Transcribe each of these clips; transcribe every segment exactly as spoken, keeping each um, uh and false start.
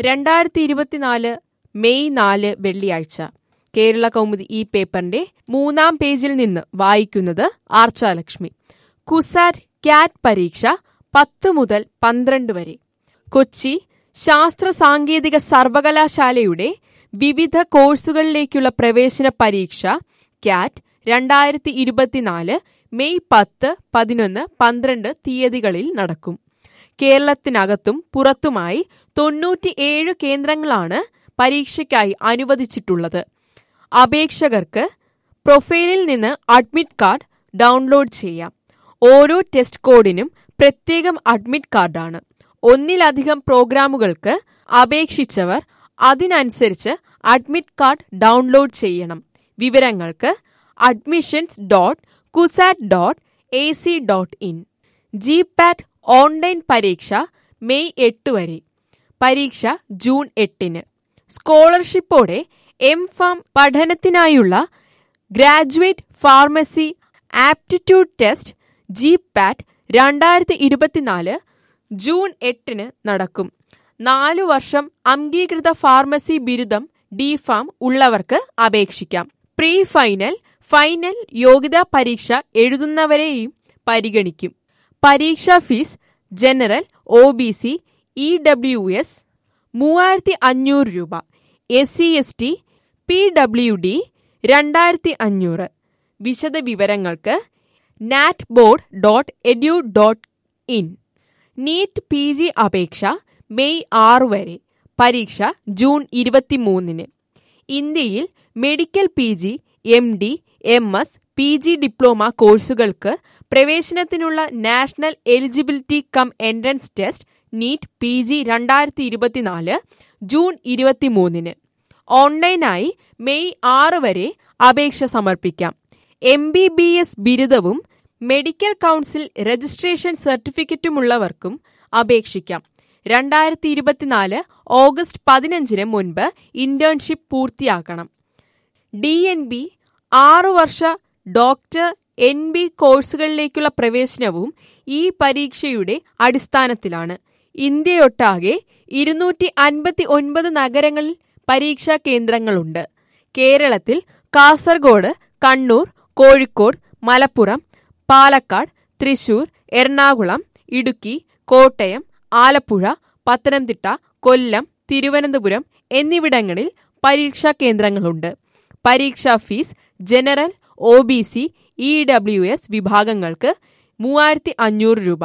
രണ്ടായിരത്തി ഇരുപത്തിനാല് മെയ് നാല് വെള്ളിയാഴ്ച. കേരള കൗമുദി ഈ പേപ്പറിന്റെ മൂന്നാം പേജിൽ നിന്ന് വായിക്കുന്നത് ആർച്ചാലക്ഷ്മി. കുസാറ്റ് ക്യാറ്റ് പരീക്ഷ പത്ത് മുതൽ പന്ത്രണ്ട് വരെ. കൊച്ചി ശാസ്ത്ര സാങ്കേതിക സർവകലാശാലയുടെ വിവിധ കോഴ്സുകളിലേക്കുള്ള പ്രവേശന പരീക്ഷ ക്യാറ്റ് രണ്ടായിരത്തി ഇരുപത്തിനാല് മെയ് പത്ത്, പതിനൊന്ന്, പന്ത്രണ്ട് തീയതികളിൽ നടക്കും. കേരളത്തിനകത്തും പുറത്തുമായി തൊണ്ണൂറ്റിയേഴ് കേന്ദ്രങ്ങളാണ് പരീക്ഷയ്ക്കായി അനുവദിച്ചിട്ടുള്ളത്. അപേക്ഷകർക്ക് പ്രൊഫൈലിൽ നിന്ന് അഡ്മിറ്റ് കാർഡ് ഡൗൺലോഡ് ചെയ്യാം. ഓരോ ടെസ്റ്റ് കോഡിനും പ്രത്യേകം അഡ്മിറ്റ് കാർഡാണ്. ഒന്നിലധികം പ്രോഗ്രാമുകൾക്ക് അപേക്ഷിച്ചവർ അതിനനുസരിച്ച് അഡ്മിറ്റ് കാർഡ് ഡൗൺലോഡ് ചെയ്യണം. വിവരങ്ങൾക്ക് admissions dot CUSAT dot A C dot in. GPAT online പരീക്ഷ മെയ് എട്ട് വരെ. പരീക്ഷ ജൂൺ എട്ടിന്. സ്കോളർഷിപ്പോടെ എം ഫാം പഠനത്തിനായുള്ള graduate pharmacy aptitude test GPAT രണ്ടായിരത്തി ഇരുപത്തിനാല് ജൂൺ എട്ടിന് നടക്കും. നാലു വർഷം അംഗീകൃത ഫാർമസി ബിരുദം ഡി ഫാം ഉള്ളവർക്ക് അപേക്ഷിക്കാം. പ്രീ ഫൈനൽ, ഫൈനൽ യോഗ്യതാ പരീക്ഷ എഴുതുന്നവരെയും പരിഗണിക്കും. പരീക്ഷാ fees general, O B C, E W S മൂവായിരത്തി അഞ്ഞൂറ് രൂപ, S C S T, P W D രണ്ടായിരത്തി അഞ്ഞൂറ്. വിശദ വിവരങ്ങൾക്ക് nat board dot edu dot in. NEET P G അപേക്ഷ മെയ് ആറ് വരെ. പരീക്ഷ ജൂൺ ഇരുപത്തിമൂന്നിന്. ഇന്ത്യയിൽ medical P G, M D, M S, P G diploma കോഴ്സുകൾക്ക് പ്രവേശനത്തിനുള്ള national eligibility cum entrance test NEET P G രണ്ടായിരത്തി ഇരുപത്തിനാല് ജൂൺ ഇരുപത്തിമൂന്നിന്. ഓൺലൈനായി മെയ് ആറ് വരെ അപേക്ഷ സമർപ്പിക്കാം. എം ബി ബി എസ് ബിരുദവും മെഡിക്കൽ കൗൺസിൽ രജിസ്ട്രേഷൻ സർട്ടിഫിക്കറ്റുമുള്ളവർക്കും അപേക്ഷിക്കാം. രണ്ടായിരത്തി ഇരുപത്തിനാല് ഓഗസ്റ്റ് പതിനഞ്ചിന് മുൻപ് ഇന്റേൺഷിപ്പ് പൂർത്തിയാക്കണം. ഡി എൻ ബി ആറു വർഷ ഡോക്ടർ എൻ ബി കോഴ്സുകളിലേക്കുള്ള പ്രവേശനവും ഈ പരീക്ഷയുടെ അടിസ്ഥാനത്തിലാണ്. ഇന്ത്യയൊട്ടാകെ ഇരുന്നൂറ്റി അൻപത്തി ഒൻപത് നഗരങ്ങളിൽ പരീക്ഷാ കേന്ദ്രങ്ങളുണ്ട്. കേരളത്തിൽ കാസർഗോഡ്, കണ്ണൂർ, കോഴിക്കോട്, മലപ്പുറം, പാലക്കാട്, തൃശൂർ, എറണാകുളം, ഇടുക്കി, കോട്ടയം, ആലപ്പുഴ, പത്തനംതിട്ട, കൊല്ലം, തിരുവനന്തപുരം എന്നിവിടങ്ങളിൽ പരീക്ഷാ കേന്ദ്രങ്ങളുണ്ട്. പരീക്ഷാ fees general, O B C, E W S വിഭാഗങ്ങൾക്ക് മൂവായിരത്തി അഞ്ഞൂറ് രൂപ.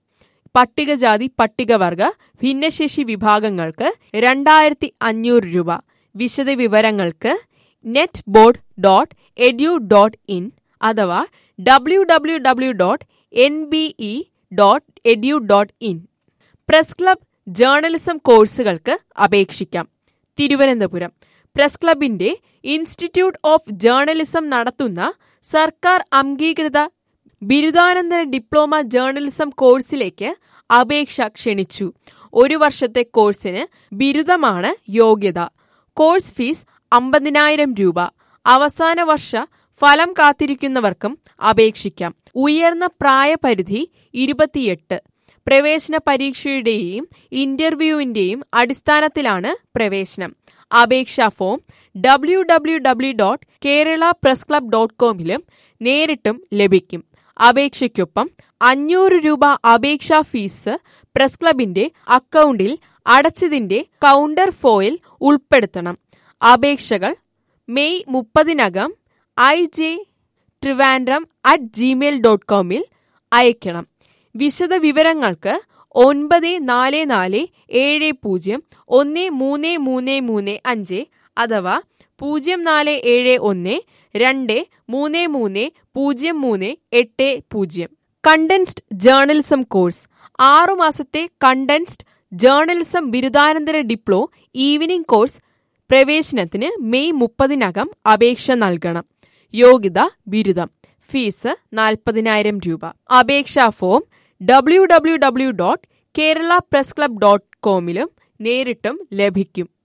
പട്ടികജാതി പട്ടികവർഗ ഭിന്നശേഷി വിഭാഗങ്ങൾക്ക് രണ്ടായിരത്തി അഞ്ഞൂറ് രൂപ. വിശദ വിവരങ്ങൾക്ക് net board dot edu dot in അഥവാ W W W dot N B E dot edu dot in. Press club journalism കോഴ്സുകൾക്ക് അപേക്ഷിക്കാം. തിരുവനന്തപുരം പ്രസ് ക്ലബിന്റെ ഇൻസ്റ്റിറ്റ്യൂട്ട് ഓഫ് ജേർണലിസം നടത്തുന്ന സർക്കാർ അംഗീകൃത ബിരുദാനന്തര ഡിപ്ലോമ ജേർണലിസം കോഴ്സിലേക്ക് അപേക്ഷ ക്ഷണിച്ചു. ഒരു വർഷത്തെ കോഴ്സിന് ബിരുദമാണ് യോഗ്യത. കോഴ്സ് ഫീസ് അമ്പതിനായിരം രൂപ. അവസാന വർഷ ഫലം കാത്തിരിക്കുന്നവർക്കും അപേക്ഷിക്കാം. ഉയർന്ന പ്രായപരിധി ഇരുപത്തിയെട്ട്. പ്രവേശന പരീക്ഷയുടെയും ഇന്റർവ്യൂവിന്റെയും അടിസ്ഥാനത്തിലാണ് പ്രവേശനം. അപേക്ഷാ form W W W dot Kerala press club dot കോമിലും നേരിട്ടും ലഭിക്കും. അപേക്ഷയ്ക്കൊപ്പം അഞ്ഞൂറ് രൂപ അപേക്ഷാ ഫീസ് പ്രസ് ക്ലബിന്റെ അക്കൗണ്ടിൽ അടച്ചതിന്റെ കൗണ്ടർ ഫോയിൽ ഉൾപ്പെടുത്തണം. അപേക്ഷകൾ മെയ് മുപ്പതിനകം I J Trivandrum at Gmail dot കോമിൽ അയക്കണം. വിശദ വിവരങ്ങൾക്ക് ഒൻപത് നാല് നാല് ഏഴ് പൂജ്യം ഒന്ന് മൂന്ന് മൂന്ന് മൂന്ന് അഞ്ച് അഥവാ പൂജ്യം നാല് ഏഴ് ഒന്ന് രണ്ട് മൂന്ന് മൂന്ന് പൂജ്യം മൂന്ന് എട്ട് പൂജ്യം. Condensed journalism course. ആറുമാസത്തെ കണ്ടൻസ്ഡ് ജേർണലിസം ബിരുദാനന്തര ഡിപ്ലോ ഈവനിംഗ് കോഴ്സ് പ്രവേശനത്തിന് മെയ് മുപ്പതിനകം അപേക്ഷ നൽകണം. യോഗ്യത ബിരുദം. ഫീസ് നാൽപ്പതിനായിരം രൂപ. അപേക്ഷാ form W W W dot Kerala press club dot കോമിലും നേരിട്ടും ലഭിക്കും.